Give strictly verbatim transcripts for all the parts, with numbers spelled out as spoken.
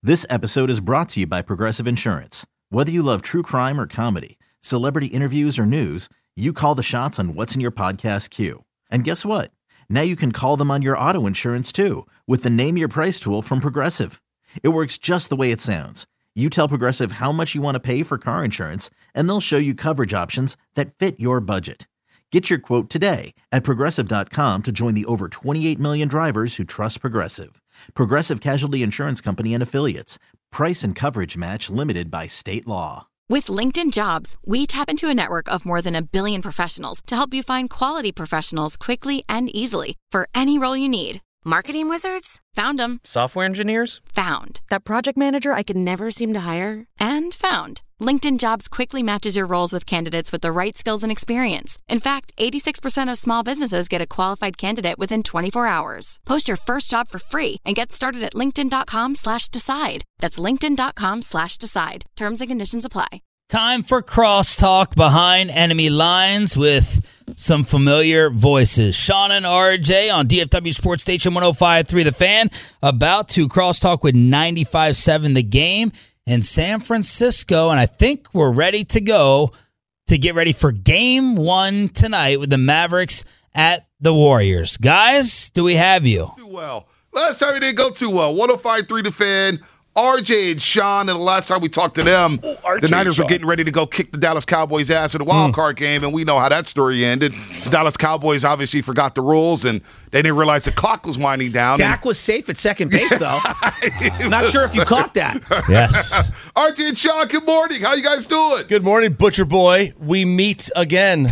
This episode is brought to you by Progressive Insurance. Whether you love true crime or comedy, celebrity interviews or news, you call the shots on what's in your podcast queue. And guess what? Now you can call them on your auto insurance too with the Name Your Price tool from Progressive. It works just the way it sounds. You tell Progressive how much you want to pay for car insurance, and they'll show you coverage options that fit your budget. Get your quote today at Progressive dot com to join the over twenty-eight million drivers who trust Progressive. Progressive Casualty Insurance Company and Affiliates. Price and coverage match limited by state law. With LinkedIn Jobs, we tap into a network of more than a billion professionals to help you find quality professionals quickly and easily for any role you need. Marketing wizards? Found them. Software engineers? Found. That project manager I could never seem to hire? And found. LinkedIn Jobs quickly matches your roles with candidates with the right skills and experience. In fact, eighty-six percent of small businesses get a qualified candidate within twenty-four hours. Post your first job for free and get started at linkedin.com slash decide. That's linkedin.com slash decide. Terms and conditions apply. Time for Crosstalk Behind Enemy Lines with some familiar voices. Sean and R J on D F W Sports Station one oh five point three The Fan, about to crosstalk with ninety-five point seven The Game in San Francisco, and I think we're ready to go to get ready for game one tonight with the Mavericks at the Warriors. Guys, do we have you? Too well. Last time it didn't go too well. one oh five point three The Fan. R J and Sean, and the last time we talked to them, Ooh, the Niners were getting ready to go kick the Dallas Cowboys' ass in the wild card mm. game, and we know how that story ended. The Dallas Cowboys obviously forgot the rules, and they didn't realize the clock was winding down. Dak was safe at second base, though. I'm not sure if you caught that. Yes. R J and Sean, good morning. How you guys doing? Good morning, Butcher Boy. We meet again.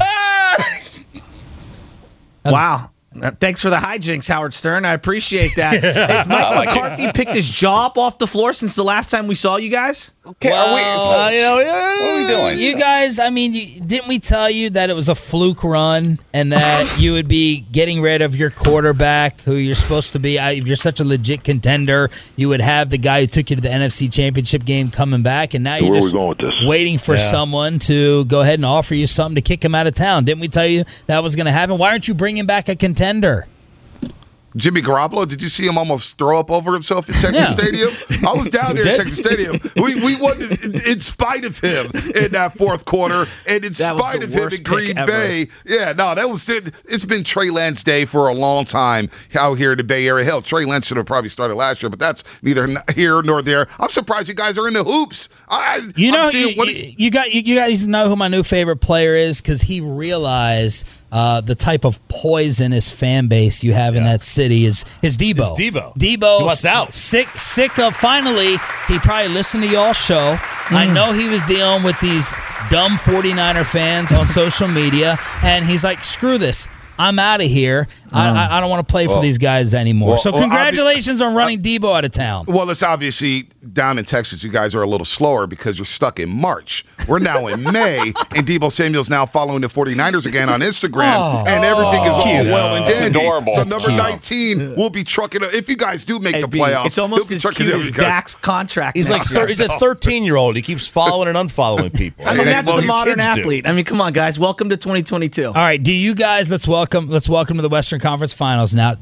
Wow. Thanks for the hijinks, Howard Stern. I appreciate that. Has Mike McCarthy picked his jaw up off the floor since the last time we saw you guys? Okay, well, are we, uh, you know, what are we doing? You guys, I mean, you, didn't we tell you that it was a fluke run and that you would be getting rid of your quarterback who you're supposed to be? If you're such a legit contender, you would have the guy who took you to the N F C Championship game coming back, and now so you're just we waiting for yeah. someone to go ahead and offer you something to kick him out of town. Didn't we tell you that was going to happen? Why aren't you bringing back a contender? Jimmy Garoppolo, did you see him almost throw up over himself at Texas yeah. Stadium? I was down there at Texas Stadium. We we won in, in spite of him in that fourth quarter, and in that spite of him in Green Bay. Yeah, no, that was it. It's been Trey Lance Day for a long time out here in the Bay Area. Hell, Trey Lance should have probably started last year, but that's neither here nor there. I'm surprised you guys are in the hoops. I, you know, you, he, you got you, you guys know who my new favorite player is because he realized. Uh, the type of poisonous fan base you have yeah. in that city is is Debo. It's Debo. Debo. He wants out. Sick, sick of finally, he probably listened to y'all's show. Mm. I know he was dealing with these dumb forty-niner fans on social media, and he's like, screw this. I'm out of here. Mm. I, I don't want to play well, for these guys anymore. Well, so congratulations well, obvi- on running Debo out of town. Well, it's obviously down in Texas, you guys are a little slower because you're stuck in March. We're now in May, and Debo Samuel's now following the forty-niners again on Instagram, oh, and everything oh, is all cute. well and dandy. That's adorable. So That's number cute. nineteen will be trucking. If you guys do make hey, the playoffs, it's almost as cute as Dak's contract. He's like thir- he's a thirteen-year-old. He keeps following and unfollowing people. I mean, that's the modern athlete. Do. I mean, come on, guys. Welcome to twenty twenty-two. All right, do you guys? Let's welcome. Let's welcome to the Western Conference Finals now.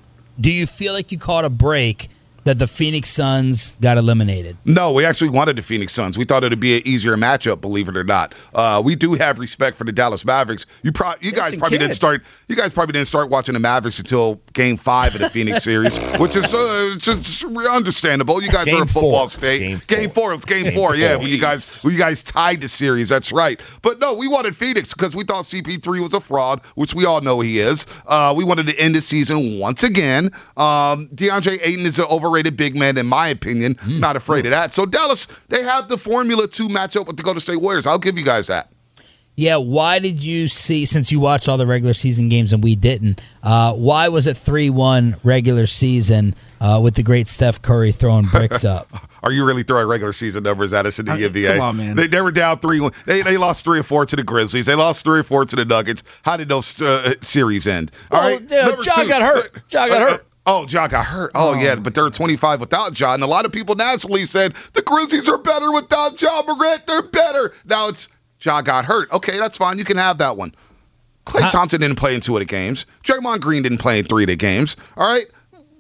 Do you feel like you caught a break that the Phoenix Suns got eliminated? No, we actually wanted the Phoenix Suns. We thought it would be an easier matchup, believe it or not. Uh, we do have respect for the Dallas Mavericks. You pro- you guys probably kid. didn't start. You guys probably didn't start watching the Mavericks until Game Five of the Phoenix series, which is uh, just understandable. You guys game are a football four. state. Game, game four. four. It's game, game four. four. Yeah, when you guys when you guys tied the series. That's right. But no, we wanted Phoenix because we thought C P three was a fraud, which we all know he is. Uh, we wanted to end the season once again. Um, DeAndre Ayton is an overrated big man in my opinion. Mm. Not afraid of that. So Dallas, they have the formula to match up with the Golden State Warriors. I'll give you guys that. Yeah, why did you see, since you watched all the regular season games and we didn't, uh, why was it three one regular season uh, with the great Steph Curry throwing bricks up? Are you really throwing regular season numbers at us in the N B A? Come on, man. They, they were down three one. They, they lost three or four to the Grizzlies. They lost three or four to the Nuggets. How did those uh, series end? All well, right, yeah, Ja got hurt. Ja got hurt. Oh, Ja got hurt. Oh, oh, yeah, but they're twenty-five without Ja. And a lot of people nationally said the Grizzlies are better without Ja Morant. They're better. Now it's Ja got hurt. Okay, that's fine. You can have that one. Klay Thompson didn't play in two of the games. Draymond Green didn't play in three of the games. All right?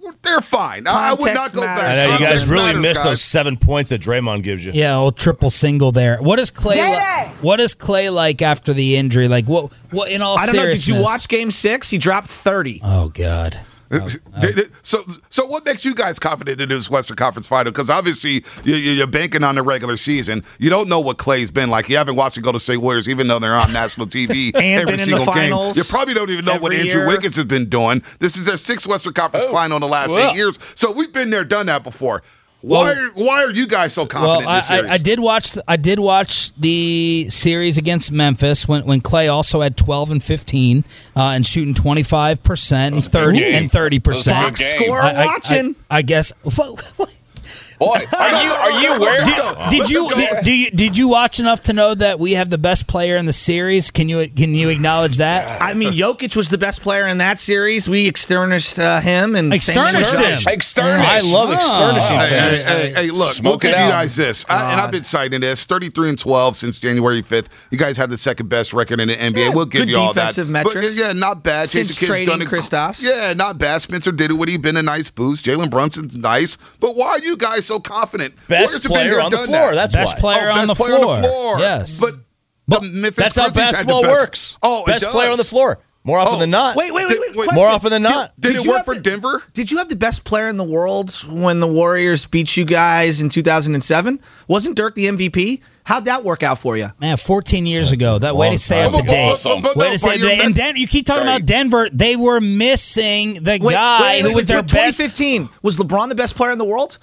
they're fine. I, I would not go back. I know you guys really matters, missed guys. those seven points that Draymond gives you. Yeah, old triple single there. What is Clay? Li- what is Clay like after the injury? Like what? What in all I don't know. seriousness? Did you watch Game Six? He dropped thirty. Oh God. Oh, oh. So, so what makes you guys confident in this Western Conference final? Because obviously you, you're banking on the regular season. You don't know what Clay's been like. You haven't watched the Golden State Warriors, even though they're on national T V every single game. You probably don't even know what Andrew year. Wiggins has been doing. This is their sixth Western Conference Oh. final in the last Well. eight years. So we've been there, done that before. Why? Well, why are you guys so confident Well, in this I, series? I, I did watch. I did watch the series against Memphis when, when Clay also had twelve and fifteen uh, and shooting twenty five percent and thirty game. and thirty percent. Box score I, I, watching. I, I guess. Boy, are you are you aware? Did, did you did, do you did you watch enough to know that we have the best player in the series? Can you can you acknowledge that? I mean, Jokic was the best player in that series. We externized uh, him and Externized him. External. I love externishing Hey, hey, things. hey, hey, look, Smoke we'll it give you out. guys this. I, and I've been citing this. thirty-three and twelve since January fifth. You guys have the second best record in the N B A. Yeah, we'll give good you all that. defensive metrics. But, yeah, not bad. Since Jason Kidd's trading done a- Kristaps. Yeah, not bad. Spencer Dinwiddie been a nice boost. Jalen Brunson's nice. But why are you guys so confident? Best Warriors have been player there, on the done floor. that. That's Best why. player, Oh, on, the best player floor. on the floor. Yes, But, But the Memphis That's how Grizzlies had the basketball best- works. Oh, it Best does. player on the floor. More often Oh. than not. Wait, wait, wait, wait. Wait, question. More often than not. Did, Did it you work have for the- Denver? Did you have the best player in the world when the Warriors beat you guys in two thousand seven? Wasn't Dirk the M V P? How'd that work out for you? man, fourteen years ago. That way to stay up to time. date. Awesome. But- but- Way but to stay no, up to but date. you're And men- Den- you keep talking Right. about Denver. They were missing the Wait, guy wait, wait, who was wait, their best. twenty fifteen was LeBron the best player in the world?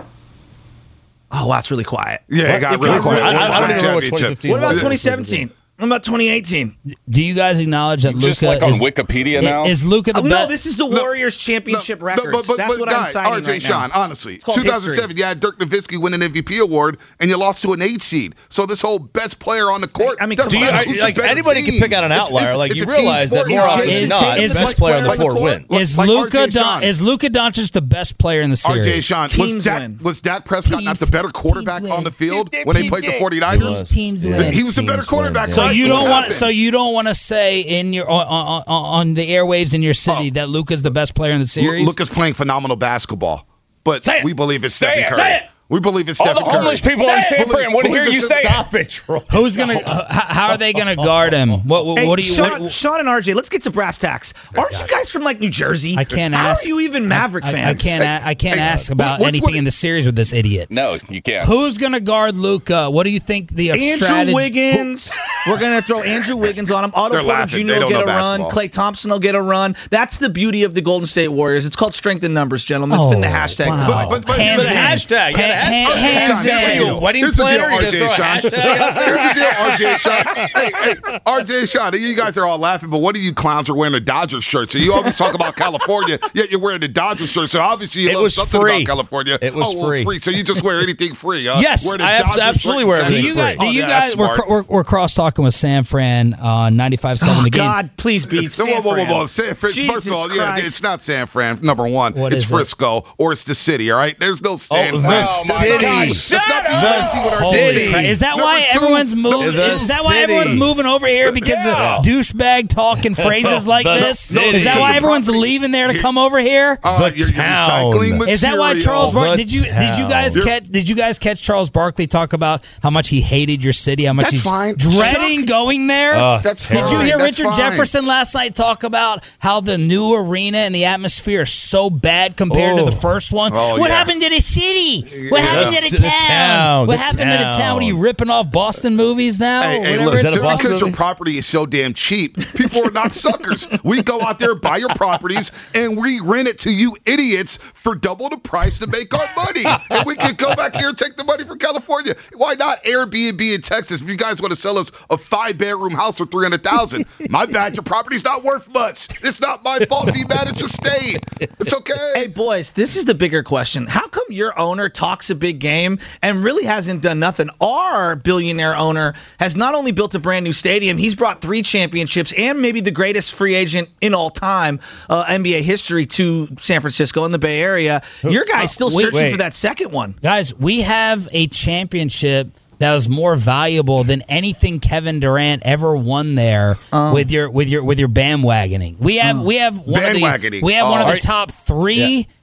Oh, wow, it's really quiet. Yeah, it got really got quiet. really I, I don't even remember what Championship. twenty fifteen What about was. twenty seventeen? What about twenty eighteen? Do you guys acknowledge that Luka Just like on is, Wikipedia now. is Luka the Oh, no, best? this is the Warriors championship No, records. But, but, That's but, what guy, I'm citing R J right Sean, now. honestly, It's called two thousand seven, you had Dirk Nowitzki win an M V P award, and you lost to an eight seed. So this whole best player on the court. I mean, doesn't come Do you, on. matter are, who's the like better anybody team. can pick out an It's- outlier. it's- like it's you a team realize that sport. more It's- often it's- than not, is- best is- player on the like- floor like- wins. is like Luka R J Don- Sean. is Luka Doncic the best player in the R J series? Sean, was Teams Dak, win. was Dak Prescott not the Teams- better quarterback teams on win. the field Teams when they played the win. forty-niners? Teams win. He was the better Teams quarterback. win. So right? you What don't want happened? so you don't want to say in your on, on, on the airwaves in your city Oh. that Luka's the best player in the series. Luka's playing phenomenal basketball, but Say it. we believe it's Say Stephen it. Curry. Say it. We believe it's All Stephen the Curry. homeless people in San Fran want to hear you say it. Stop it, Troy. Who's gonna? Uh, how how are they gonna guard him? What what, Hey, what do you? Sean, What, Sean and R J, let's get to brass tacks. Aren't you guys from like New Jersey? I can't How ask. are you even Maverick I, I, fans? I can't. a- I can't Hey, ask what- about what's anything what- in the series with this idiot. No, you can't. Who's gonna guard Luka? What do you think the uh, Andrew strategy? Wiggins. We're going to throw Andrew Wiggins on him. Otto They're Porter laughing. Junior They will don't get a know run. basketball. Klay Thompson will get a run. That's the beauty of the Golden State Warriors. It's called strength in numbers, gentlemen. It's been the Oh, hashtag. wow. But- but- but- hands but in. hashtag. You got a Ha- ha- hashtag. hands Sean, in. here's the Wedding Here's the planner? deal, You just R J throw a Sean. hashtag out there? Here's the deal, R J Sean. Hey, hey, R J Sean, you guys are all laughing, but what of you clowns are wearing a Dodgers shirt? So you always talk about California, yet you're wearing a Dodgers shirt. So obviously you It love was something free. about California. It was oh, well, free. it's free. So you just wear anything free, huh? Yes, Wearing a I abs- Dodgers absolutely shirt wear and Do everything you free. guys? Do Oh, you yeah, guys? that's We're, smart. we're we're cross talking with San Fran on ninety-five seven Oh, the game. God, please be San Whoa, whoa, whoa, Fran. whoa. San Fran, Jesus first of all, yeah, Christ. it's not San Fran, number one. What it's is it? Frisco, or it's the city, all right? There's no San Oh, Fran. the city. That's not Shut the up. city. Christ. Is that Number why two, everyone's moving? the Is that why city. everyone's moving over here because Yeah. of douchebag talking phrases like The this? city. Is that why The everyone's property. leaving there to come over here? Uh, The you're- you're town. recycling Is that why material. Charles Bar- The did you did you guys town. catch did you guys catch Charles Barkley talk about how much he hated your city, how much That's he's fine. dreading going there? Oh, That's Did you fine. hear That's Richard fine. Jefferson last night talk about how the new arena and the atmosphere is so bad compared to Oh. the first one? Oh, what yeah. happened to the city? What Yeah. happened to the, The town? town, What the happened to the town? What are you town. ripping off Boston movies now? Hey, hey, Whatever look, it's that a just called. Boston because your movie? property is so damn cheap, people are not suckers. We go out there, buy your properties, and we rent it to you idiots for double the price to make our money. And we can go back here and take the money from California. Why not Airbnb in Texas if you guys want to sell us a five-bedroom house for three hundred thousand dollars? My bad, your property's not worth much. It's not my fault. Be mad at your state. It's okay. Hey, boys, this is the bigger question. How come your owner talks a big game and really hasn't done nothing? Our billionaire owner has not only built a brand new stadium, he's brought three championships and maybe the greatest free agent in all time, uh, N B A history, to San Francisco and the Bay Area. Your guy's still wait, searching wait. for that second one. Guys, we have a championship that was more valuable than anything Kevin Durant ever won there Oh. with your with your with your bandwagoning. We have we have one of the Bandwagoning. we have one of Oh. the top three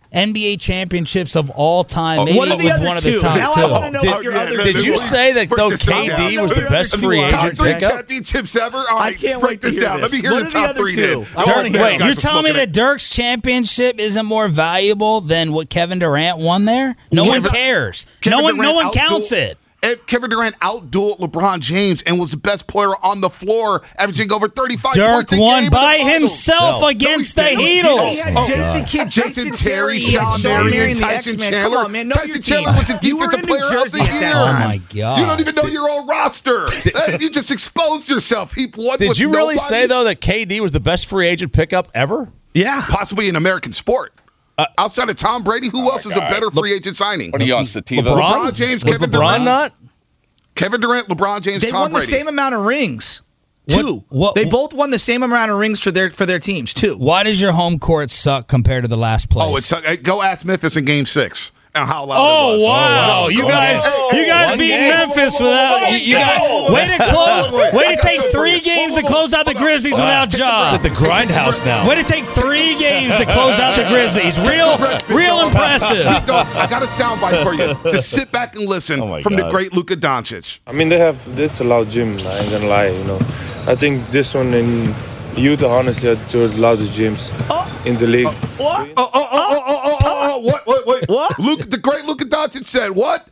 N B A championships of all time, Oh, maybe what are the with other one of two? the top Now I two. wanna know Did, about your other did two. you say that Break though this down. K D was the best free Top agent three pickup? championships ever. All right, I can't break wait to this hear down. Let this. me hear What the are the top other three. two? Then I I wanna wanna hear hear Wait, you guys you're are telling me smoking that Dirk's championship isn't more valuable than what Kevin Durant won there? No Kevin- one cares. Kevin no one, no Durant one counts outdueled- it. And Kevin Durant outdueled LeBron James and was the best player on the floor, averaging over thirty-five points Dirk a game won in the by finals. himself No. against No, the he didn't. Heatles. He had Oh, Jason Kidd, Jason Terry, he had Sean Sean Marion, Marion, the Tyson X-Men. Chandler. Come on, man. Know Tyson your Chandler team. was the You were defensive in New player of Jersey the at that year. Oh time. my God. You don't even know your own roster. Uh, you just exposed yourself. He won Did with you really nobody. say, though, that K D was the best free agent pickup ever? Yeah. Possibly in American sport. Uh, Outside of Tom Brady, who Oh else my is a God. better free agent signing? What are you on, Sativa? LeBron? LeBron James, was Kevin LeBron Durant. not? Kevin Durant, LeBron James, They Tom won Brady. the same amount of rings. What- Two. what- they both won the same amount of rings for their for their teams. Two. Why does your home court suck compared to the last place? Oh, it's uh, go ask Memphis in Game Six and how loud Oh it was. wow! You guys, you guys One beat game. Memphis without you. you guys, way to close. Way to take three games to close out the Grizzlies without It's Ja. at the grindhouse now. Way to take three games to close out the Grizzlies. Real, real impressive. No, I got a soundbite for you. Just sit back and listen Oh my from the God. great Luka Doncic. I mean, they have this a loud gym. I ain't gonna lie, you know. I think this one in Utah, honestly, are two of the loudest gyms in the league. What? Oh, oh, oh, oh, oh, oh, oh, oh, what, what, what? What? Luke, the great Luka Doncic said what?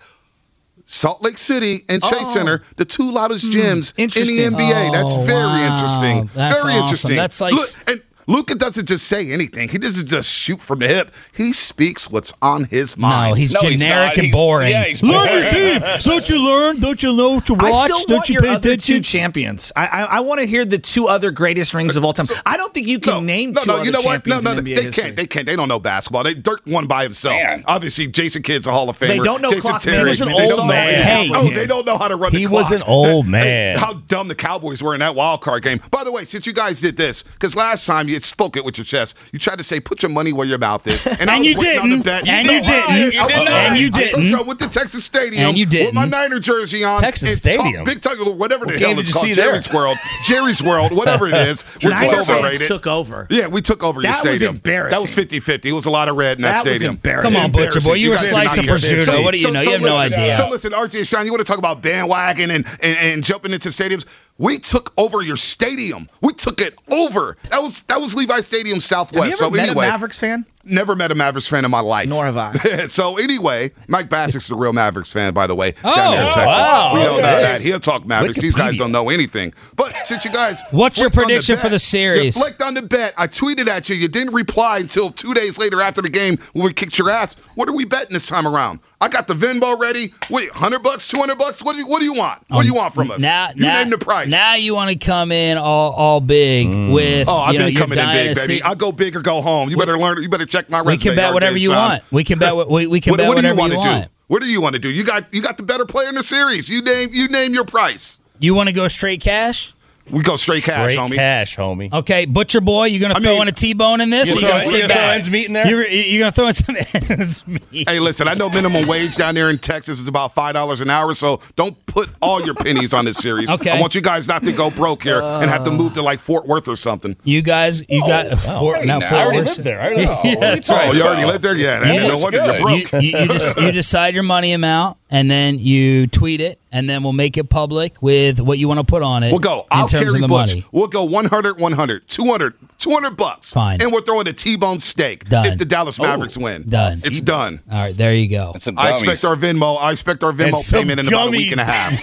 Salt Lake City and Chase Oh. Center, the two loudest gyms in Interesting. the N B A. That's Oh, very wow. interesting. That's very awesome. interesting. That's like- Look, and Luka doesn't just say anything. He doesn't just shoot from the hip. He speaks what's on his mind. No, he's No, he's generic not. and He's- boring. yeah, he's learn boring. your team. Don't you learn? Don't you know to I watch? still Don't want you your pay other two attention? champions. I I, I want to hear the two other greatest rings of all time. I don't think you can No, name no, two no, other you know what? No, champions no, in no, N B A they history. can't. They can't. They don't know basketball. They Dirk won by himself. Man. Obviously, Jason Kidd's a Hall of Famer. They don't know Jason clock Terry. management. He was an They old don't know- man. Hey. oh, they don't know how to run the He clock. was an old Hey, man. how dumb the Cowboys were in that wild card game. By the way, since you guys did this, because last time you spoke it with your chest, you tried to say put your money where your mouth is, and, I And was you waiting on didn't. the bet. And you No, didn't. I- I You was did not. lying. And you I told didn't. you I went to Texas Stadium And you with my didn't. Niner jersey on. Texas and Stadium? talk- Big Tiger, whatever the What hell game it's did you called. see there? Jerry's World. Jerry's World, whatever it is. Which Niner is fans overrated. took over. Yeah, we took over your That was stadium. embarrassing. That was fifty-fifty. It was a lot of red in that, That was stadium. embarrassing. Come on, Butcher Boy. You were guys slicing did not get prosciutto. this. What do you So- know? so You have no listen- idea. So listen, R J and Sean, you want to talk about bandwagon and, and, and jumping into stadiums? We took over your stadium. We took it over. That was that was Levi Stadium Have Southwest. you ever So met anyway, a Mavericks fan? never met a Mavericks fan in my life. Nor have I. So anyway, Mike Bassick's the real Mavericks fan, by the way, Oh, down there in Texas. wow. We know Okay. that. He'll talk Mavericks. These guys Wikipedia. don't know anything. But since you guys, What's your flicked on the prediction for bet- the series? You flicked on the bet. I tweeted at you. You didn't reply until two days later after the game when we kicked your ass. What are we betting this time around? I got the Venmo ready. Wait, hundred bucks, two hundred bucks. What do you What do you want? What do you want from us? Now, you now, name the price. now you want to come in all, all big with Oh, I've you know, been your coming in big, dynasty. baby. I go big or go home. You better learn. You better check my we resume. can bet R J whatever you Sean. want. We can bet. what- We, we can What, bet what do you whatever want you to want. do? What do you want to do? You got you got the better player in the series. You name you name your price. You want to go straight cash? We go straight cash, Straight homie. cash, homie. Okay, Butcher Boy, you gonna I throw mean- in a T-bone in this? You or gonna gonna throw- sit you gonna throw back? ends meat in there? You're, you're gonna throw in some ends meat. Hey, listen, I know minimum wage down there in Texas is about five dollars an hour, so don't put all your pennies on this series. Okay. I want you guys not to go broke here and have to move to like Fort Worth or something. You guys, you got Fort, hey, not now. Fort I already Worth. lived there. I already know. Yeah, that's Oh, right. you already lived there? Yeah, You no just wonder you're broke. You, you, you, just, you decide your money amount, and then you tweet it, and then we'll make it public with what you want to put on it. We'll go. in I'll terms carry of the Butch. money. We'll go one hundred, one hundred, two hundred, two hundred bucks. Fine. And we're throwing a T-bone steak Done. if the Dallas Mavericks win. Done. It's done. All right, there you go. And some I gummies. expect our Venmo. I expect our And Venmo some payment in about a week and a gummies.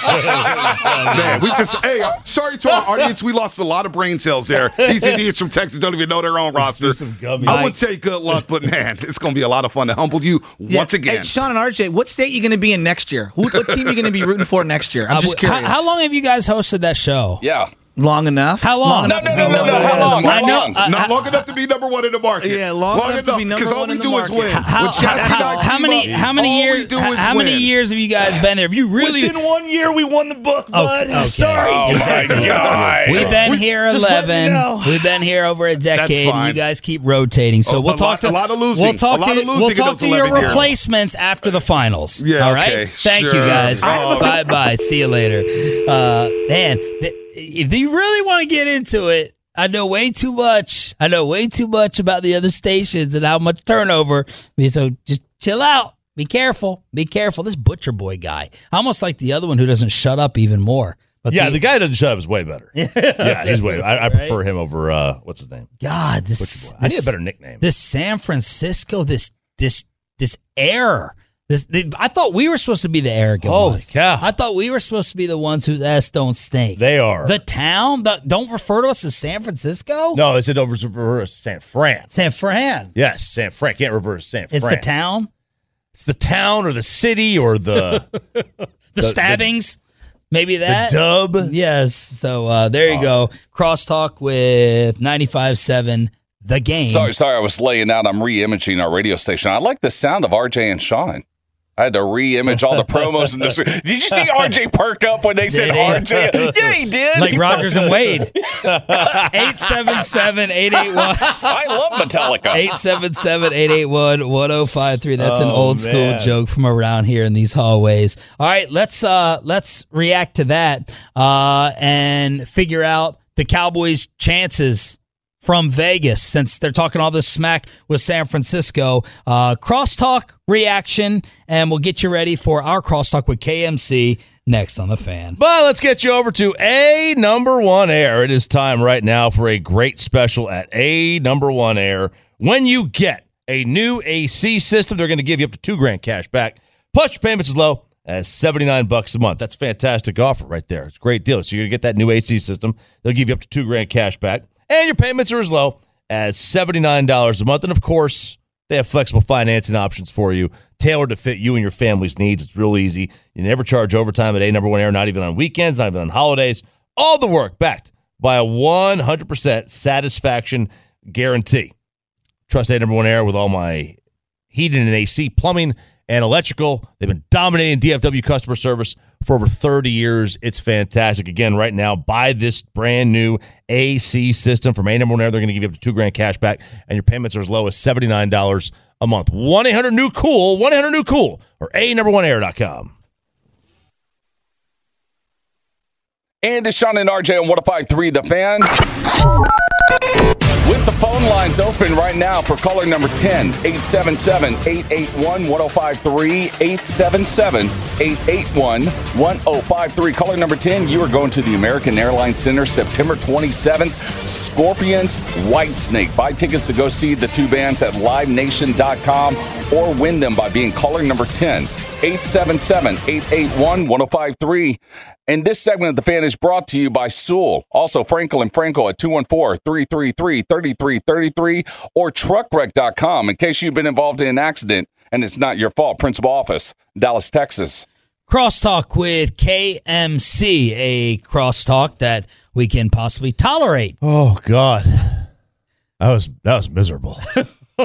half. Man, we just hey, uh, sorry to our audience, we lost a lot of brain cells there. These idiots from Texas don't even know their own roster. do some gummies. I would say good luck, but man, it's going to be a lot of fun to humble you Yeah. once again. Hey, Sean and R J, what state are you going to be in next year? Who, what team are you going to be rooting for next year? I'm Uh, just how, curious. how long have you guys hosted that show? Yeah. Long enough? How long? No, no, no, no, no. How long? I How know. long? I- Not long enough to be number one in the market. Yeah, long enough to be number because all one we in the do is market. win. How, With how, Jackson how, Dog how many? Tebow, How many all we years? do How, is how many win. years have you guys been there? Have you really? Within one year, we won the book, bud. okay. Sorry. Oh, Exactly. my God. We've been We- here just let me eleven. know. We've been here over a decade. fine. You guys keep rotating, so Oh, we'll a talk lot- to a lot of losing. We'll talk A lot to of losing we'll in talk those to your eleven years. replacements after the finals. Yeah, all right. okay, Thank you sure. guys. Oh. Bye bye. See you later. Uh, man, th- if you really want to get into it. I know way too much. I know way too much about the other stations and how much turnover. So just chill out. Be careful. Be careful. This Butcher Boy guy. I almost like the other one who doesn't shut up even more. But yeah, the, the guy that doesn't shut up is way better. Yeah, he's way. I, I right? prefer him over uh, what's his name? God, this, this. I need a better nickname. This San Francisco. This this this air. This, the, I thought we were supposed to be the arrogant Holy ones. cow. I thought we were supposed to be the ones whose ass don't stink. They are. The town? The, don't refer to us as San Francisco? No, they said over reverse San Fran. San Fran. Yes, San Fran. Can't reverse San Fran. It's the town? It's the town or the city or the... the, the stabbings? The, Maybe that? The dub? Yes. So uh, there you oh. go. Crosstalk with ninety-five point seven The Game. Sorry, sorry, I was laying out. I'm re-imaging our radio station. I like the sound of R J and Sean. I had to re-image all the promos in this. Did you see R J perk up when they did said he? R J? Yeah, he did. Like Rogers and Wade. eight seven seven, eight eight one I love Metallica. eight seven seven, eight eight one, one oh five three. That's oh, an old school man. joke from around here in these hallways. All right, let's uh, let's react to that uh, and figure out the Cowboys' chances from Vegas, since they're talking all this smack with San Francisco. Uh, crosstalk reaction, and we'll get you ready for our crosstalk with K M C next on The Fan. But let's get you over to A Number One Air. It is time right now for a great special at A Number One Air. When you get a new A C system, they're going to give you up to two grand cash back. Plus, your payments as low as seventy-nine bucks a month. That's a fantastic offer right there. It's a great deal. So you're going to get that new A C system. They'll give you up to two grand cash back. And your payments are as low as seventy-nine dollars a month. And, of course, they have flexible financing options for you, tailored to fit you and your family's needs. It's real easy. You never charge overtime at A Number One Air, not even on weekends, not even on holidays. All the work backed by a one hundred percent satisfaction guarantee. Trust A Number One Air with all my heating and A C, plumbing, and electrical. They've been dominating D F W customer service for over thirty years. It's fantastic. Again, right now, buy this brand new A C system from A Number One Air. They're going to give you up to two grand cash back, and your payments are as low as seventy-nine dollars a month. one eight hundred new cool, one eight hundred new cool, or A number one air dot com. And it's Sean and R J on one oh five point three The Fan. With the phone lines open right now for caller number ten, eight seven seven, eight eight one, one oh five three, eight seven seven, eight eight one, one oh five three. Caller number ten, you are going to the American Airlines Center September twenty-seventh. Scorpions, Whitesnake. Buy tickets to go see the two bands at live nation dot com or win them by being caller number ten, eight seven seven, eight eight one, one oh five three. And this segment of The Fan is brought to you by Sewell. Also, Frankel and Frankel at two one four, three three three, three three three three or truck wreck dot com in case you've been involved in an accident and it's not your fault. Principal office, Dallas, Texas. Crosstalk with K M C, a crosstalk that we can possibly tolerate. Oh, God. That was, that was miserable. I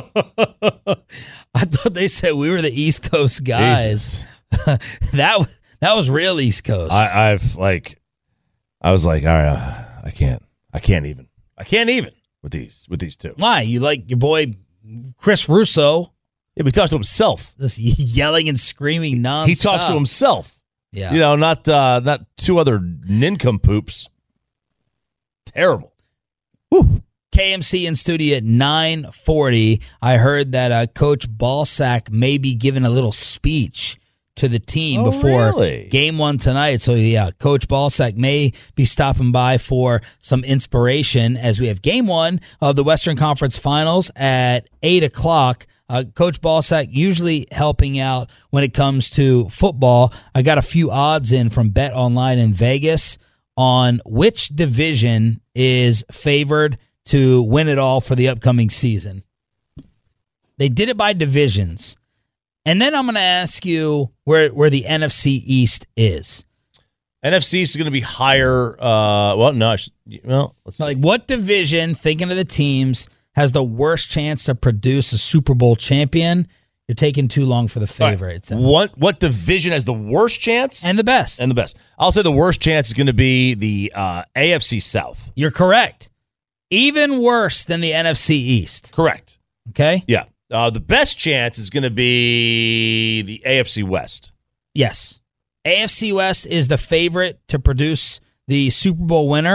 thought they said we were the East Coast guys. that was that was real East Coast. I, I've like, I was like, all right, uh, I can't, I can't even, I can't even with these, with these two. Why? You like your boy Chris Russo? Yeah, but he talked to himself. This yelling and screaming nonstop. He talked to himself. Yeah, you know, not uh, not two other nincompoops. Terrible. Whew. K M C in studio at nine forty. I heard that uh, Coach Ballsack may be giving a little speech to the team oh, before really? game one tonight. So, yeah, Coach Ballsack may be stopping by for some inspiration as we have game one of the Western Conference Finals at eight o'clock. Uh, Coach Ballsack usually helping out when it comes to football. I got a few odds in from Bet Online in Vegas on which division is favored to win it all for the upcoming season. They did it by divisions. And then I'm going to ask you where, where the N F C East is. N F C East is going to be higher. Uh, well, no. Should, well, let's see. Like, what division, thinking of the teams, has the worst chance to produce a Super Bowl champion? You're taking too long for the favorites. Right. What what division has the worst chance? And the best. And the best. I'll say the worst chance is going to be the uh, A F C South. You're correct. Even worse than the N F C East. Correct. Okay? Yeah. Uh, the best chance is going to be the A F C West. Yes. A F C West is the favorite to produce the Super Bowl winner.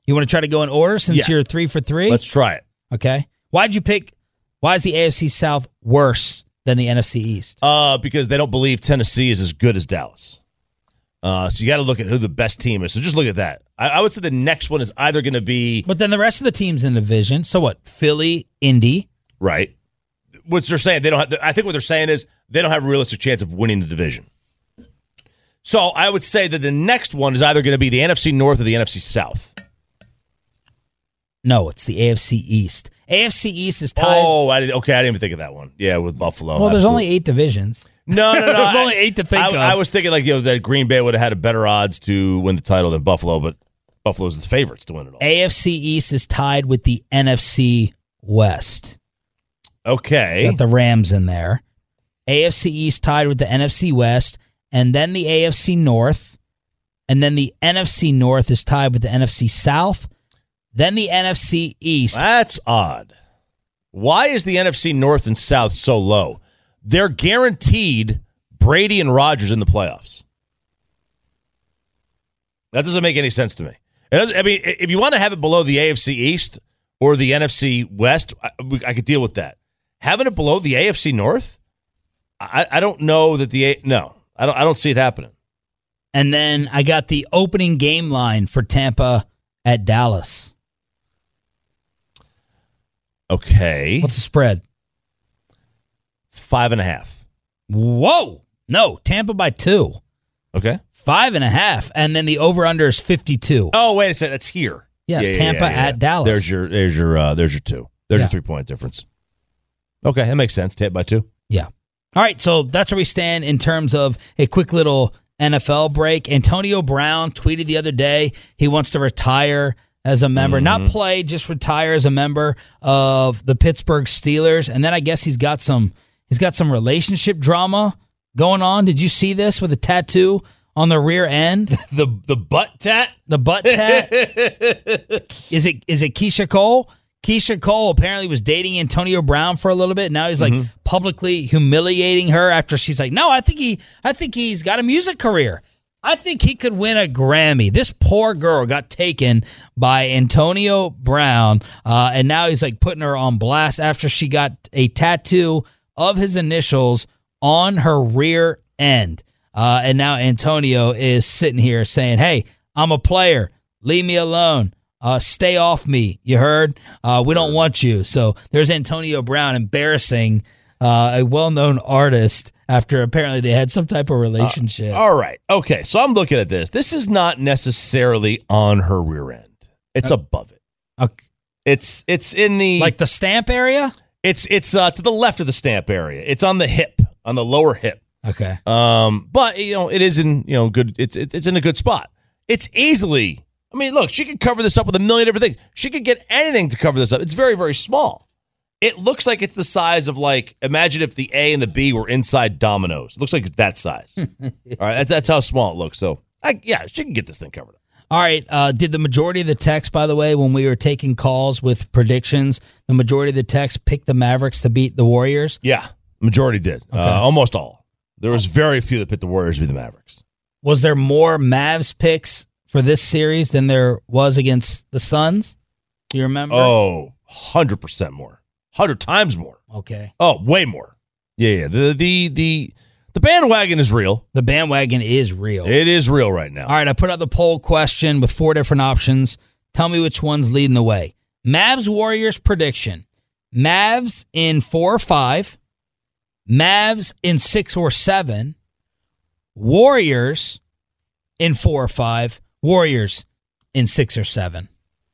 You want to try to go in order since Yeah. you're three for three? Let's try it. Okay. Why'd you pick? Why is the A F C South worse than the N F C East? Uh, because they don't believe Tennessee is as good as Dallas. Uh, so you got to look at who the best team is. So just look at that. I, I would say the next one is either going to be But then the rest of the teams in the division. So what? Philly, Indy. right. What they're saying, they don't. Have, I think what they're saying is they don't have a realistic chance of winning the division. So I would say that the next one is either going to be the N F C North or the N F C South. No, it's the A F C East. A F C East is tied. Oh, I did, okay. I didn't even think of that one. Yeah, with Buffalo. well, there's absolutely. only eight divisions. No, no, no. There's I- only eight to think I, of. I was thinking like you know that Green Bay would have had a better odds to win the title than Buffalo, but Buffalo's the favorites to win it all. A F C East is tied with the N F C West. Okay. Got the Rams in there. A F C East tied with the N F C West, and then the A F C North, and then the N F C North is tied with the N F C South, then the N F C East. That's odd. Why is the N F C North and South so low? They're guaranteed Brady and Rodgers in the playoffs. That doesn't make any sense to me. It doesn't, I mean, if you want to have it below the A F C East or the N F C West, I, I could deal with that. Having it below the A F C North, I, I don't know that the A, no, I don't. I don't see it happening. And then I got the opening game line for Tampa at Dallas. Okay, What's the spread? five and a half. Whoa. No, Tampa by two. Okay. Five and a half. And then the over-under is fifty-two. Oh, wait a second. That's here. Yeah, Tampa at Dallas. There's your there's your uh, there's your two. There's Yeah. your three point difference. Okay, that makes sense. Tampa by two. Yeah. All right, so that's where we stand in terms of a quick little N F L break. Antonio Brown tweeted the other day he wants to retire as a member, Mm-hmm. not play, just retire as a member of the Pittsburgh Steelers. And then I guess he's got some he's got some relationship drama going on. Did you see this with a tattoo on the rear end? The the butt tat. The butt tat. Is it is it Keisha Cole? Keisha Cole apparently was dating Antonio Brown for a little bit. Now he's like Mm-hmm. publicly humiliating her after she's like, "No, I think he I think he's got a music career. I think he could win a Grammy." This poor girl got taken by Antonio Brown, uh, and now he's like putting her on blast after she got a tattoo of his initials on her rear end. Uh, and now Antonio is sitting here saying, "Hey, I'm a player. Leave me alone. Uh, stay off me. You heard? Uh, we don't want you." So there's Antonio Brown embarrassing uh, a well-known artist after apparently they had some type of relationship. All right. Okay. So I'm looking at this. This is not necessarily on her rear end. It's above it. Okay. It's it's in the Like the stamp area? it's it's uh, to the left of the stamp area. It's on the hip, on the lower hip. Okay. Um, but you know, it is in you know good. It's it's, it's in a good spot. It's easily. I mean, look, she could cover this up with a million different things. She could get anything to cover this up. It's very very small. It looks like it's the size of like imagine if the A and the B were inside dominoes. It looks like it's that size. All right, that's that's how small it looks. So I, yeah, she can get this thing covered up. All right. Uh, did the majority of the text, by the way, when we were taking calls with predictions, the majority of the text picked the Mavericks to beat the Warriors? Yeah, majority did. Uh, almost all. There was very few that picked the Warriors to be the Mavericks. Was there more Mavs picks for this series than there was against the Suns? Do you remember? Oh, one hundred percent more. one hundred times more. Okay. Oh, way more. Yeah, yeah. The the the the bandwagon is real. The bandwagon is real. It is real right now. All right, I put out the poll question with four different options. Tell me which one's leading the way. Mavs Warriors prediction. Mavs in four or five. Mavs in six or seven. Warriors in four or five. Warriors in six or seven.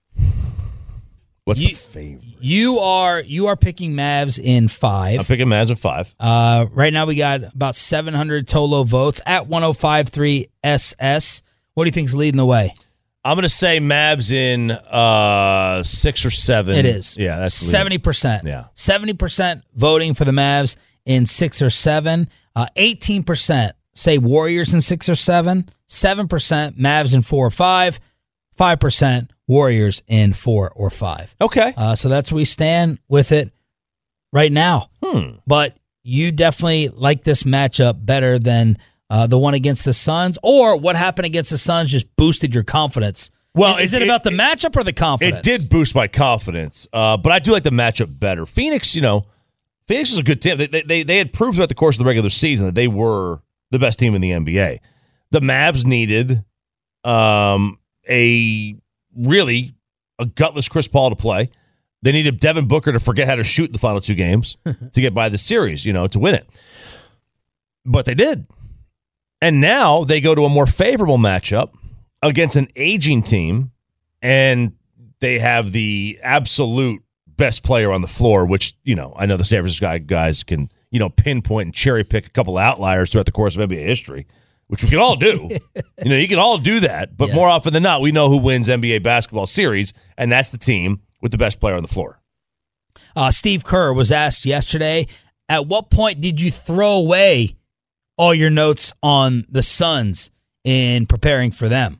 What's You- the favorite? You are you are picking Mavs in five. I'm picking Mavs at five. Uh, right now we got about seven hundred Tolo votes at one oh five point three S S. What do you think's leading the way? I'm going to say Mavs in uh, six or seven. It is. Yeah, that's leading. seventy percent. Yeah. seventy percent voting for the Mavs in six or seven. Uh, eighteen percent say Warriors in six or seven. seven percent Mavs in four or five. five percent Warriors in four or five. Okay. Uh, so that's where we stand with it right now. Hmm. But you definitely like this matchup better than uh, the one against the Suns, or what happened against the Suns just boosted your confidence Well, is it, it about the matchup or the confidence? It did boost my confidence, uh, but I do like the matchup better. Phoenix, you know, Phoenix is a good team. They, they they had proved throughout the course of the regular season that they were the best team in the N B A. The Mavs needed um, a really a gutless Chris Paul to play. They needed Devin Booker to forget how to shoot in the final two games to get by the series, you know, to win it. But they did. And now they go to a more favorable matchup against an aging team, and they have the absolute best player on the floor, which, you know, I know the San Francisco guys can, you know, pinpoint and cherry pick a couple outliers throughout the course of N B A history, which we can all do. You know, you can all do that, but yes. More often than not, we know who wins N B A basketball series, and that's the team with the best player on the floor. Uh, Steve Kerr was asked yesterday, at what point did you throw away all your notes on the Suns in preparing for them?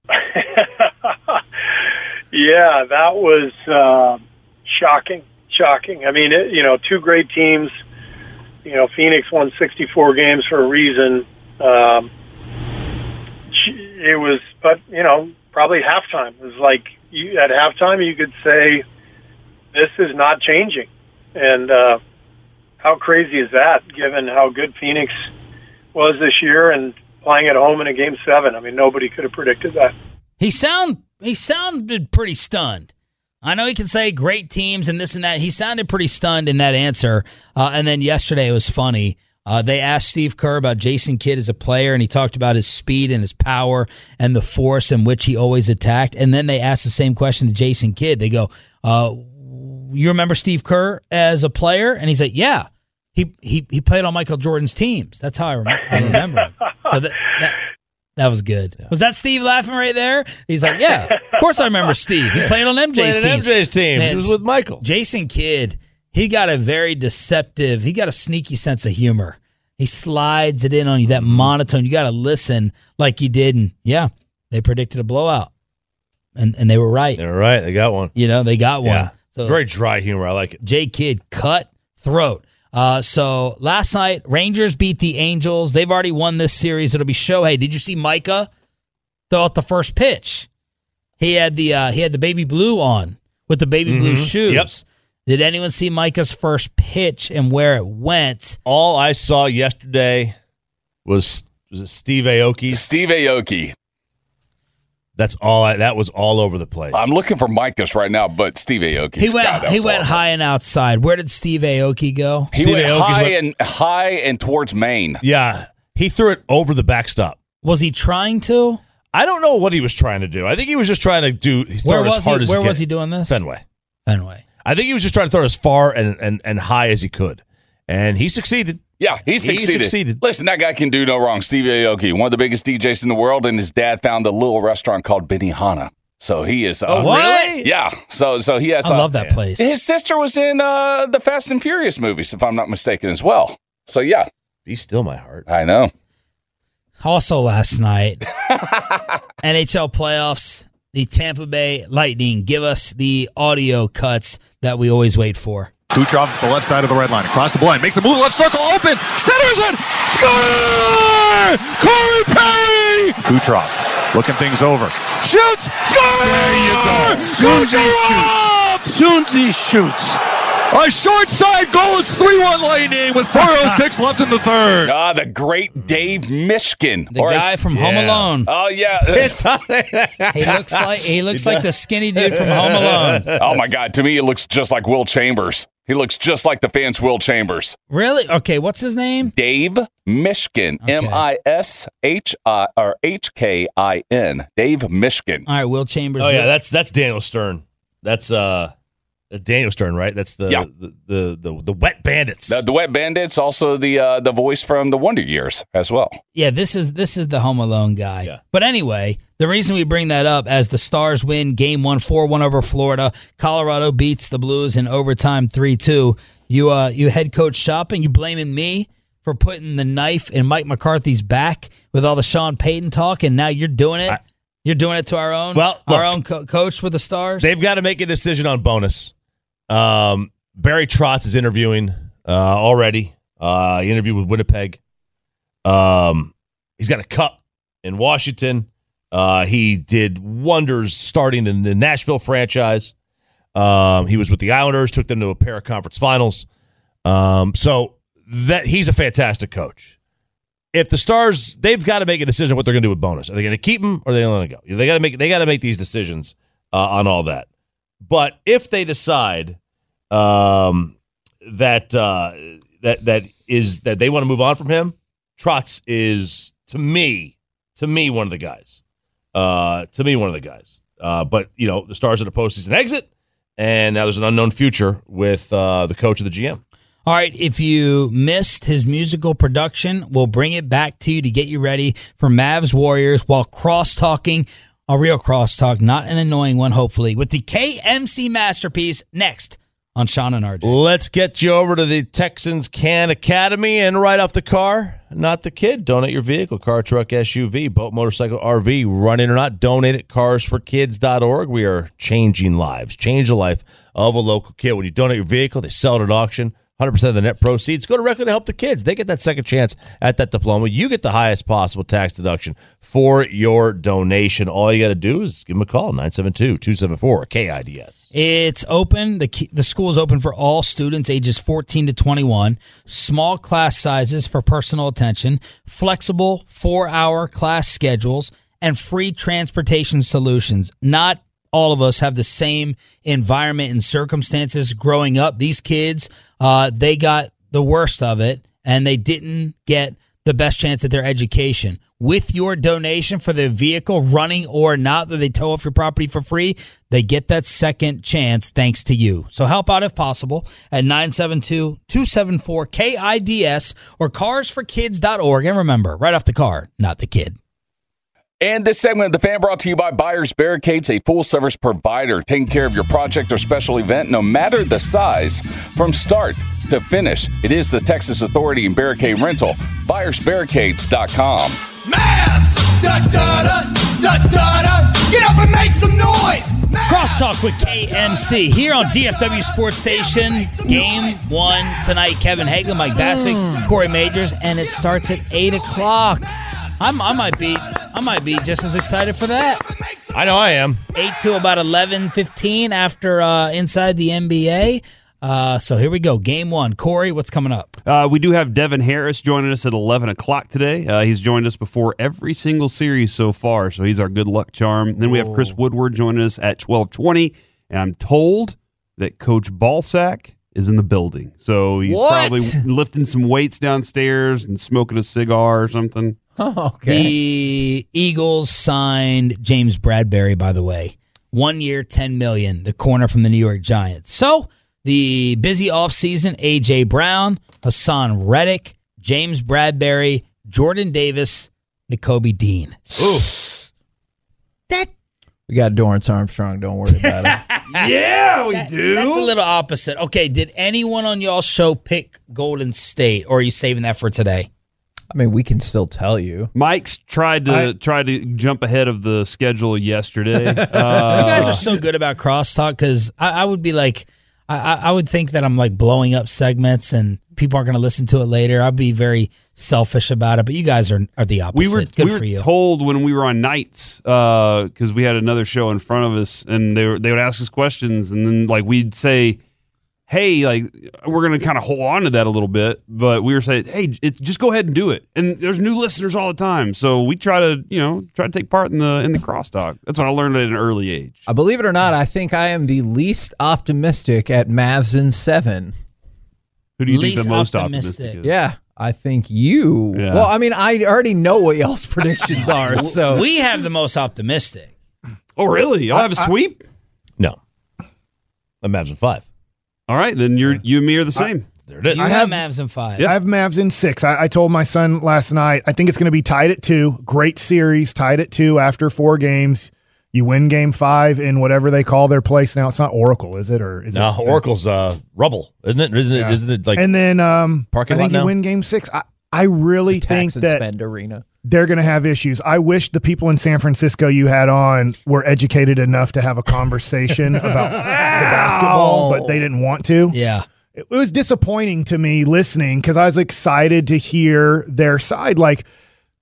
Yeah, that was uh, shocking, shocking. I mean, it, you know, two great teams. You know, Phoenix won sixty-four games for a reason. Um, it was, but, you know, probably halftime. It was like, you, at halftime, you could say, this is not changing. And uh, how crazy is that, given how good Phoenix was this year and playing at home in a game seven? I mean, nobody could have predicted that. He sound he sounded pretty stunned. I know he can say great teams and this and that. He sounded pretty stunned in that answer. Uh, and then yesterday it was funny. Uh, they asked Steve Kerr about Jason Kidd as a player, and he talked about his speed and his power and the force in which he always attacked. And then they asked the same question to Jason Kidd. They go, uh, you remember Steve Kerr as a player? And he's like, yeah. He he he played on Michael Jordan's teams. That's how I, rem- I remember him. So that, that, that was good. Yeah. Was that Steve laughing right there? He's like, yeah, of course I remember Steve. He played on M J's team. M J's team. Man, he was with Michael. Jason Kidd, he got a very deceptive, he got a sneaky sense of humor. He slides it in on you, that monotone. You got to listen like you did. And, yeah, they predicted a blowout. And and they were right. They were right. They got one. You know, they got one. Yeah. So very dry humor. I like it. J. Kidd, cut throat. Uh, so last night, Rangers beat the Angels. They've already won this series. It'll be Shohei. Did you see Micah throw out the first pitch? He had the uh, he had the baby blue on with the baby mm-hmm. blue shoes. Yep. Did anyone see Micah's first pitch and where it went? All I saw yesterday was was it Steve Aoki? Steve Aoki. That's all. I, that was all over the place. I'm looking for Micah's right now, but Steve Aoki. He went. He went high and outside. Where did Steve Aoki go? He Steve went Aoki's high went, and high and towards Maine. Yeah, he threw it over the backstop. Was he trying to? I don't know what he was trying to do. I think he was just trying to do. Where was as hard he? As Where he was he doing this? Fenway. Fenway. I think he was just trying to throw it as far and and, and high as he could, and he succeeded. Yeah, he succeeded. he succeeded. Listen, that guy can do no wrong. Steve Aoki, one of the biggest D Js in the world, and his dad found a little restaurant called Benihana. So he is. Uh, oh, really? Yeah. So so he has. I uh, love that place. His sister was in uh, the Fast and Furious movies, if I'm not mistaken, as well. So yeah, be still my heart. I know. Also last night, N H L playoffs. The Tampa Bay Lightning give us the audio cuts that we always wait for. Kucherov at the left side of the red line, across the blind, makes a move, left circle, open, centers it, score! Corey Perry! Kucherov looking things over, shoots, score! There you go. Kucherov! Soon as he shoots. A short side goal. It's three one Lightning with four oh six left in the third. Ah, the great Dave Mishkin. The guy from Home yeah. Alone. Oh, yeah. he looks like he looks like the skinny dude from Home Alone. Oh, my God. To me, he looks just like Will Chambers. He looks just like the fans' Will Chambers. Really? Okay, what's his name? Dave Mishkin. Okay. M I S H I or H K I N. Dave Mishkin. All right, Will Chambers. Oh, yeah, that's that's Daniel Stern. That's uh That's Daniel Stern, right? That's the yeah. the, the the the Wet Bandits. The, the Wet Bandits, also the uh, the voice from the Wonder Years as well. Yeah, this is this is the Home Alone guy. Yeah. But anyway, the reason we bring that up as the Stars win Game One, four one over Florida. Colorado beats the Blues in overtime, three two. You uh you head coach shopping. You blaming me for putting the knife in Mike McCarthy's back with all the Sean Payton talk, and now you're doing it. I, you're doing it to our own well, our look, own co- coach with the Stars. They've got to make a decision on bonus. Um, Barry Trotz is interviewing uh, already. Uh, he interviewed with Winnipeg. Um, he's got a cup in Washington. Uh, he did wonders starting the, the Nashville franchise. Um, he was with the Islanders, took them to a pair of conference finals. Um, so that he's a fantastic coach. If the Stars, they've got to make a decision what they're going to do with Bonus. Are they going to keep him or are they going to let him go? They got to make they got to make these decisions uh, on all that. But if they decide um, that uh, that that is that they want to move on from him, Trotz is to me to me one of the guys. Uh, to me, one of the guys. Uh, but you know, the Stars are the postseason exit, and now there's an unknown future with uh, the coach of the G M. All right, if you missed his musical production, we'll bring it back to you to get you ready for Mavs Warriors while cross-talking, a real cross-talk, not an annoying one, hopefully, with the K M C masterpiece next on Sean and R J. Let's get you over to the Texans Can Academy and right off the car, not the kid. Donate your vehicle, car, truck, S U V, boat, motorcycle, R V, run in or not, donate at cars for kids dot org. We are changing lives. Change the life of a local kid. When you donate your vehicle, they sell it at auction. one hundred percent of the net proceeds go directly to help the kids. They get that second chance at that diploma. You get the highest possible tax deduction for your donation. All you got to do is give them a call, nine seven two, two seven four, K I D S. It's open. The the school is open for all students ages fourteen to twenty-one. Small class sizes for personal attention, flexible four-hour class schedules, and free transportation solutions. Not all of us have the same environment and circumstances growing up. These kids, uh, they got the worst of it, and they didn't get the best chance at their education. With your donation for their vehicle, running or not, that they tow off your property for free, they get that second chance thanks to you. So help out if possible at nine seven two, two seven four, K I D S or cars for kids dot org. And remember, right off the car, not the kid. And this segment of The Fan brought to you by Buyers Barricades, a full-service provider taking care of your project or special event, no matter the size, from start to finish. It is the Texas Authority in Barricade Rental, buyers barricades dot com. Mavs! Da, da, da, da, da, da. Get up and make some noise! Mavs! Crosstalk with K M C here on D F W Sports Station. Game one tonight. Kevin Hagelin, Mike Bassick, Corey Majors, and it starts at eight o'clock. I'm, I might be I might be just as excited for that. I know I am. eight to about eleven fifteen after uh, Inside the N B A. Uh, so here we go. Game one. Corey, what's coming up? Uh, we do have Devin Harris joining us at eleven o'clock today. Uh, he's joined us before every single series so far, so he's our good luck charm. Then we have Chris Woodward joining us at twelve twenty, and I'm told that Coach Balsack is in the building. So he's What? probably lifting some weights downstairs and smoking a cigar or something. Oh, okay. The Eagles signed James Bradbury, by the way. One year, ten million dollars, the corner from the New York Giants. So the busy offseason, A J. Brown, Hassan Reddick, James Bradbury, Jordan Davis, Nakobe Dean. Ooh. We got Dorrance Armstrong. Don't worry about it. Yeah, we That- do. That's a little opposite. Okay, did anyone on y'all's show pick Golden State, or are you saving that for today? I mean, we can still tell you. Mike's tried to I, tried to jump ahead of the schedule yesterday. Uh, you guys are so good about crosstalk because I, I would be like, I, I would think that I'm like blowing up segments and people aren't going to listen to it later. I'd be very selfish about it, but you guys are are the opposite. We were good we for were you. told when we were on nights because uh, we had another show in front of us, and they were, they would ask us questions, and then like we'd say, hey, like we're going to kind of hold on to that a little bit, but we were saying, hey, it, just go ahead and do it. And there's new listeners all the time, so we try to, you know, try to take part in the in the crosstalk. That's what I learned at an early age. I believe it or not, I think I am the least optimistic at Mavs in seven. Who do you Least think the most optimistic. optimistic is? Yeah, I think you. Yeah. Well, I mean, I already know what y'all's predictions are, so We have the most optimistic. Oh, really? Y'all have a sweep? No. The Mavs in five. All right, then you're you and me are the same. There it is. You I have have- Mavs in five. I have Mavs in six. I, I told my son last night, I think it's going to be tied at two. Great series, tied at two after four games. You win game five in whatever they call their place now. It's not Oracle, is it? Or is No, it? Oracle's uh, rubble, isn't it? Isn't Yeah. it? Isn't it like and then um, I parking think lot you now? win game six. I, I really tax think and that spend arena. they're going to have issues. I wish the people in San Francisco you had on were educated enough to have a conversation about the basketball, but they didn't want to. Yeah. It was disappointing to me listening because I was excited to hear their side. Like,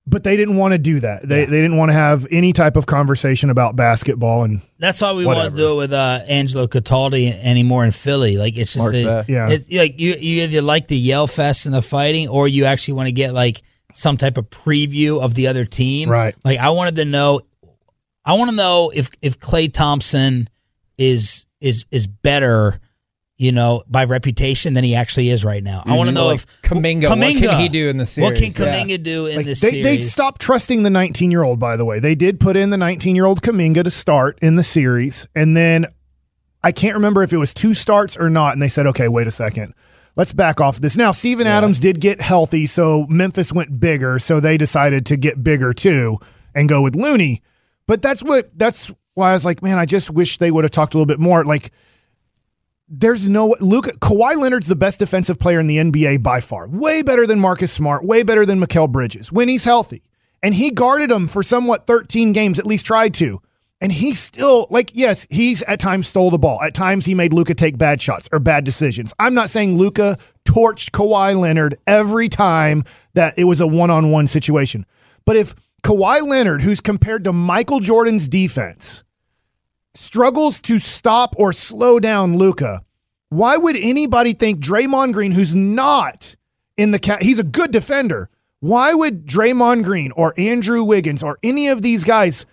But they didn't want to do that. They Yeah. they didn't want to have any type of conversation about basketball and That's why we whatever. want to do it with uh, Angelo Cataldi anymore in Philly. Like it's just Smart a, bet. Yeah. it, like you you either like the yell fest and the fighting, or you actually want to get like some type of preview of the other team. Right. Like I wanted to know, I want to know if if Klay Thompson is is is better, you know, by reputation than he actually is right now. I want to know Like if Kuminga, what can he do in the What can series? Yeah. Kuminga do in Like, this they, series? they stopped trusting the nineteen-year-old, by the way. They did put in the nineteen-year-old Kuminga to start in the series, and then I can't remember if it was two starts or not, and they said, okay, wait a second. Let's back off this. Now, Steven Adams did get healthy, so Memphis went bigger, so they decided to get bigger too and go with Looney. But that's what that's why I was like, man, I just wish they would have talked a little bit more. Like, there's no Luka Kawhi Leonard's the best defensive player in the N B A by far. Way better than Marcus Smart, way better than Mikal Bridges when he's healthy. And he guarded him for somewhat thirteen games, at least tried to. And he still, like, yes, he's at times stole the ball. At times he made Luka take bad shots or bad decisions. I'm not saying Luka torched Kawhi Leonard every time that it was a one-on-one situation. But if Kawhi Leonard, who's compared to Michael Jordan's defense, struggles to stop or slow down Luka, why would anybody think Draymond Green, who's not in the cat, he's a good defender, why would Draymond Green or Andrew Wiggins or any of these guys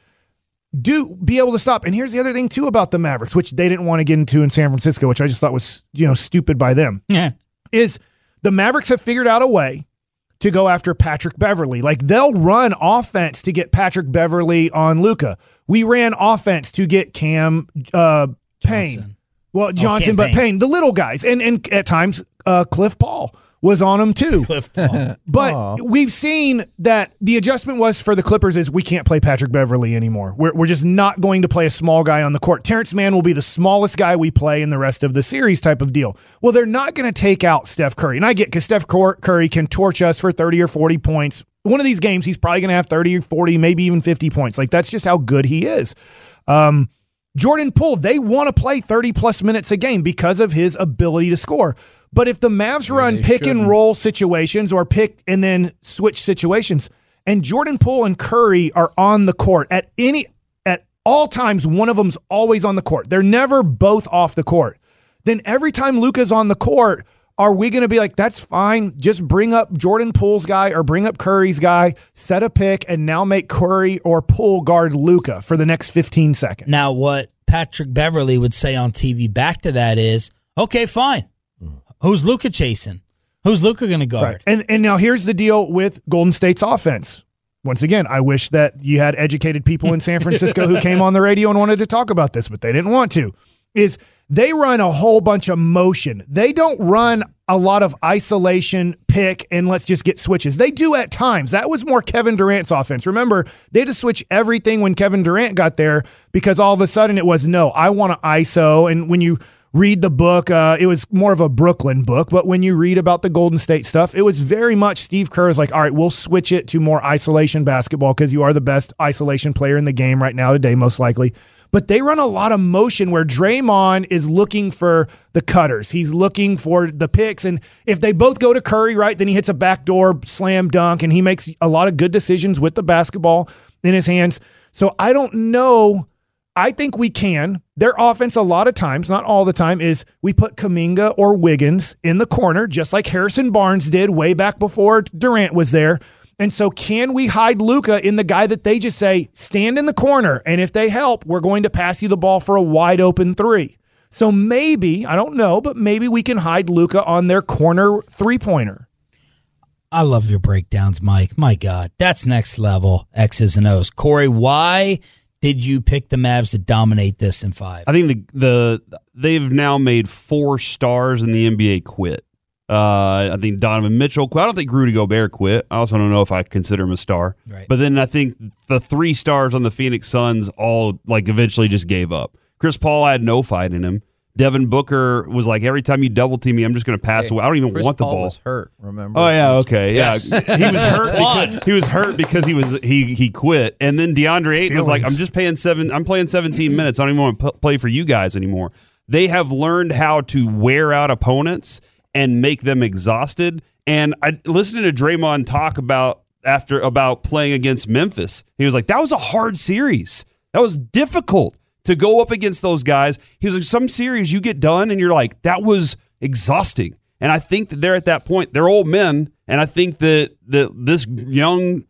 do be able to stop? And here's the other thing too about the Mavericks, which they didn't want to get into in San Francisco, which I just thought was, you know, stupid by them. Yeah. Is the Mavericks have figured out a way to go after Patrick Beverly. Like, they'll run offense to get Patrick Beverly on Luka. We ran offense to get Cam uh, Payne. Johnson. Well, Johnson, Cam but Payne. Payne, the little guys. And and at times, uh, Cliff Paul was on them too. Cliff Paul. But Aw. we've seen that the adjustment was for the Clippers is we can't play Patrick Beverly anymore. We're, we're just not going to play a small guy on the court. Terrence Mann will be the smallest guy we play in the rest of the series type of deal. Well, they're not going to take out Steph Curry. And I get because Steph Curry can torch us for thirty or forty points. One of these games, he's probably going to have thirty or forty, maybe even fifty points. Like, that's just how good he is. Um, Jordan Poole, they want to play thirty plus minutes a game because of his ability to score. But if the Mavs run they pick shouldn't. and roll situations or pick and then switch situations, and Jordan Poole and Curry are on the court at any at all times, one of them's always on the court. They're never both off the court. Then every time Luka's on the court, are we going to be like, that's fine, just bring up Jordan Poole's guy or bring up Curry's guy, set a pick, and now make Curry or Poole guard Luka for the next fifteen seconds? Now, what Patrick Beverly would say on T V back to that is, okay, fine. Who's Luka chasing? Who's Luka going to guard? Right. And and now here's the deal with Golden State's offense. Once again, I wish that you had educated people in San Francisco who came on the radio and wanted to talk about this, but they didn't want to. Is they run a whole bunch of motion. They don't run a lot of isolation, pick, and let's just get switches. They do at times. That was more Kevin Durant's offense. Remember, they had to switch everything when Kevin Durant got there because all of a sudden it was, no, I want to I S O. And when you read the book, uh, it was more of a Brooklyn book, but when you read about the Golden State stuff, it was very much Steve Kerr is like, all right, we'll switch it to more isolation basketball because you are the best isolation player in the game right now today, most likely. But they run a lot of motion where Draymond is looking for the cutters. He's looking for the picks. And if they both go to Curry, right, then he hits a backdoor slam dunk and he makes a lot of good decisions with the basketball in his hands. So I don't know. I think we can. Their offense a lot of times, not all the time, is we put Kuminga or Wiggins in the corner, just like Harrison Barnes did way back before Durant was there. And so can we hide Luka in the guy that they just say, stand in the corner, and if they help, we're going to pass you the ball for a wide open three. So maybe, I don't know, but maybe we can hide Luka on their corner three-pointer. I love your breakdowns, Mike. My God, that's next level X's and O's. Corey, why did you pick the Mavs to dominate this in five? I think the the they've now made four stars in the N B A quit. Uh, I think Donovan Mitchell quit. I don't think Rudy Gobert quit. I also don't know if I consider him a star. Right. But then I think the three stars on the Phoenix Suns all like eventually just gave up. Chris Paul had no fight in him. Devin Booker was like, every time you double team me, I'm just going to pass Hey, away. I don't even Chris want the Paul ball. was hurt, remember? Oh yeah, okay, Yes. yeah. He was hurt. because, he was hurt because he was he he quit, and then DeAndre Ayton was like, "I'm just paying seven. I'm playing seventeen minutes. I don't even want to p- play for you guys anymore." They have learned how to wear out opponents and make them exhausted. And I listening to Draymond talk about after about playing against Memphis. He was like, that was a hard series. That was difficult to go up against those guys. He was like, some series you get done and you're like, that was exhausting. And I think that they're at that point. They're old men, and I think that, that this young,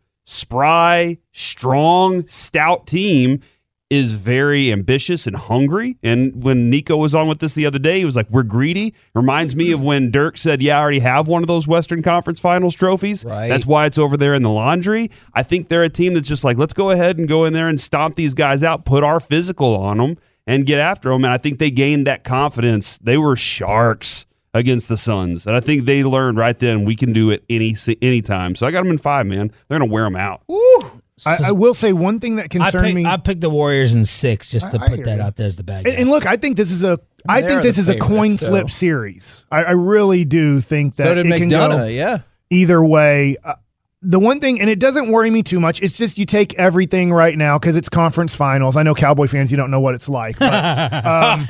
spry, strong, stout team is very ambitious and hungry. And when Nico was on with this the other day, he was like, we're greedy. Reminds me of when Dirk said, yeah, I already have one of those Western Conference Finals trophies. Right. That's why it's over there in the laundry. I think they're a team that's just like, let's go ahead and go in there and stomp these guys out, put our physical on them, and get after them. And I think they gained that confidence. They were sharks against the Suns. And I think they learned right then we can do it any anytime. So I got them in five, man. They're going to wear them out. Woo! I, I will say one thing that concerned I pick, me. I picked the Warriors in six just to I- I put hear that you. out there as the bad And, guy. and look, I think this is a. I They think are this the is a coin favorites, so. flip series. I, I really do think that So did it can go McDonough, yeah. either way. Uh, the one thing, and it doesn't worry me too much. It's just you take everything right now because it's conference finals. I know Cowboy fans, you don't know what it's like. But, um,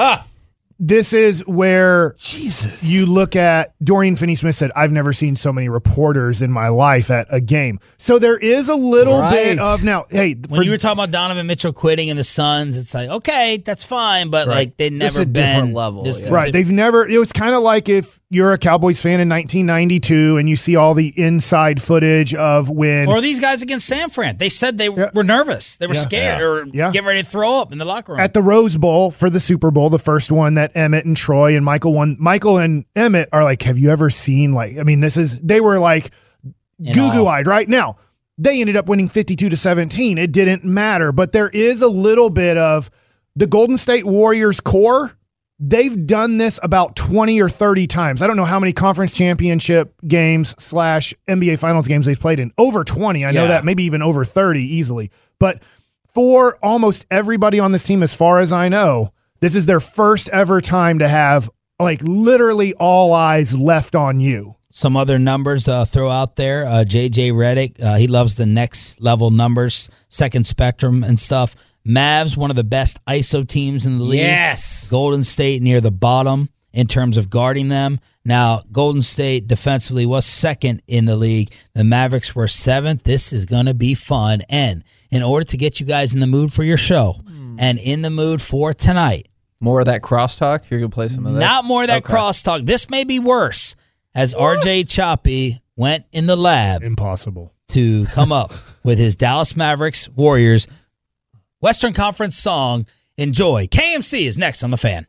this is where Jesus. you look at Dorian Finney-Smith said, I've never seen so many reporters in my life at a game. So there is a little Right. bit of now, hey, when for- you were talking about Donovan Mitchell quitting in the Suns, it's like, okay, that's fine, but Right. like they This never is a been different level, this- yeah. right. They've never, it was kind of like if you're a Cowboys fan in nineteen ninety-two and you see all the inside footage of when. Or these guys against San Fran. They said they Yeah. were nervous. They were Yeah. scared Yeah. or Yeah. getting ready to throw up in the locker room. At the Rose Bowl for the Super Bowl, the first one that Emmett and Troy and Michael won. Michael and Emmett are like, have you ever seen like? I mean, this is they were like In goo goo awe. eyed. Right now, they ended up winning fifty-two to seventeen. It didn't matter, but there is a little bit of the Golden State Warriors core. They've done this about twenty or thirty times. I don't know how many conference championship games slash N B A Finals games they've played in. Over twenty. I know Yeah. that, maybe even over thirty easily. But for almost everybody on this team, as far as I know, this is their first ever time to have like literally all eyes left on you. Some other numbers uh, throw out there. Uh, J J Redick, uh, he loves the next level numbers, second spectrum and stuff. Mavs, one of the best I S O teams in the league. Yes. Golden State near the bottom in terms of guarding them. Now, Golden State defensively was second in the league. The Mavericks were seventh. This is going to be fun. And in order to get you guys in the mood for your show and in the mood for tonight, More of that crosstalk. You're gonna play some of that. not more of that Okay. crosstalk. This may be worse, as R J Choppy went in the lab Impossible. to come up with his Dallas Mavericks Warriors Western Conference song. Enjoy. K M C is next on The Fan.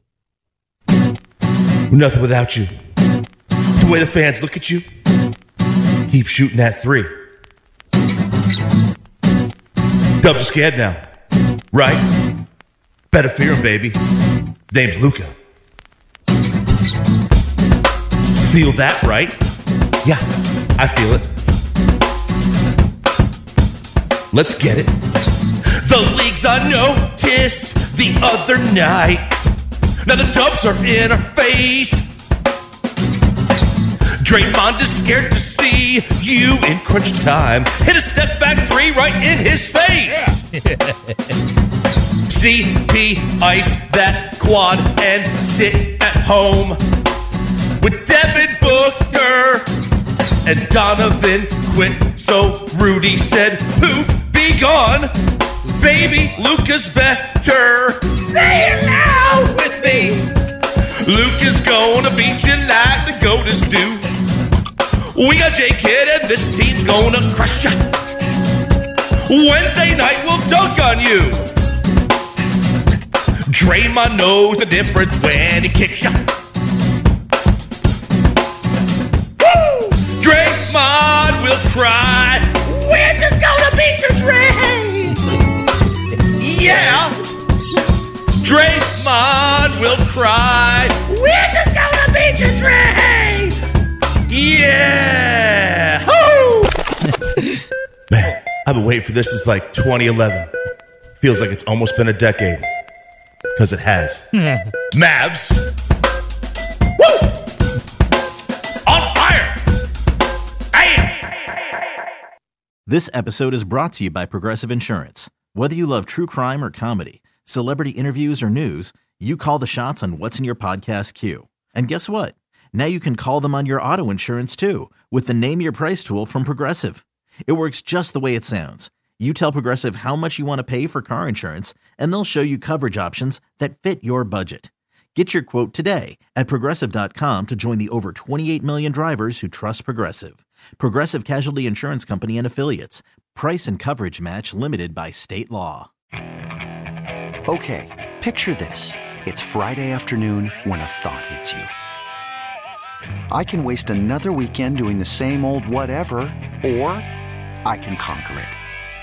Nothing without you. The way the fans look at you, keep shooting that three. Dubs are scared now, right? Better fear him, baby. Name's Luka. Feel that, right? Yeah, I feel it. Let's get it. The league's on notice the other night. Now the Dubs are in our face. Draymond is scared to see you in crunch time. Hit a step back three right in his face. C P ice that quad and sit at home with Devin Booker and Donovan quit. So Rudy said, poof, be gone. Baby, Luka's better. Say it loud with me. Luka's gonna beat you like the Goaters do. We got J-Kidd and this team's gonna crush ya. Wednesday night we'll dunk on you. Draymond knows the difference when he kicks ya. Woo! Draymond will cry. We're just gonna beat you, Dray. Yeah. Draymond will cry. We're just gonna beat you, Dray. Yeah. Woo! Man, I've been waiting for this since like twenty eleven. Feels like it's almost been a decade. Because it has. Mavs. Woo! On fire! Bam! This episode is brought to you by Progressive Insurance. Whether you love true crime or comedy, celebrity interviews or news, you call the shots on what's in your podcast queue. And guess what? Now you can call them on your auto insurance too with the Name Your Price tool from Progressive. It works just the way it sounds. You tell Progressive how much you want to pay for car insurance, and they'll show you coverage options that fit your budget. Get your quote today at Progressive dot com to join the over twenty-eight million drivers who trust Progressive. Progressive Casualty Insurance Company and Affiliates. Price and coverage match limited by state law. Okay, picture this. It's Friday afternoon when a thought hits you. I can waste another weekend doing the same old whatever, or I can conquer it.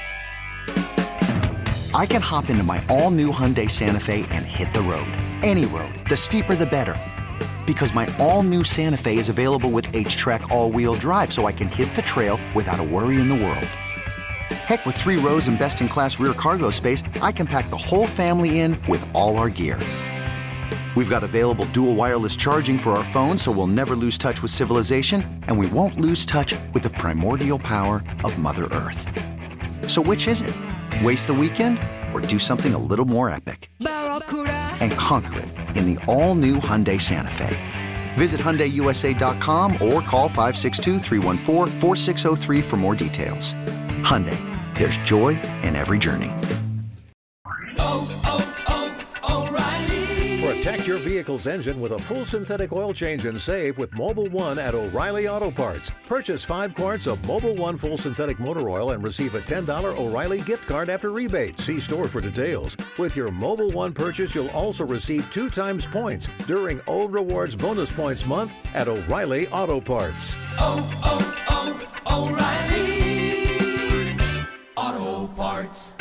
I can hop into my all-new Hyundai Santa Fe and hit the road. Any road. The steeper, the better. Because my all-new Santa Fe is available with H-Track all-wheel drive, so I can hit the trail without a worry in the world. Heck, with three rows and best-in-class rear cargo space, I can pack the whole family in with all our gear. We've got available dual wireless charging for our phones, so we'll never lose touch with civilization, and we won't lose touch with the primordial power of Mother Earth. So which is it? Waste the weekend or do something a little more epic? And conquer it in the all-new Hyundai Santa Fe. Visit Hyundai U S A dot com or call five six two, three one four, four six zero three for more details. Hyundai, there's joy in every journey. Protect your vehicle's engine with a full synthetic oil change and save with Mobil one at O'Reilly Auto Parts. Purchase five quarts of Mobil one full synthetic motor oil and receive a ten dollars O'Reilly gift card after rebate. See store for details. With your Mobil one purchase, you'll also receive two times points during O Rewards Bonus Points Month at O'Reilly Auto Parts. Oh, oh, oh, O'Reilly Auto Parts.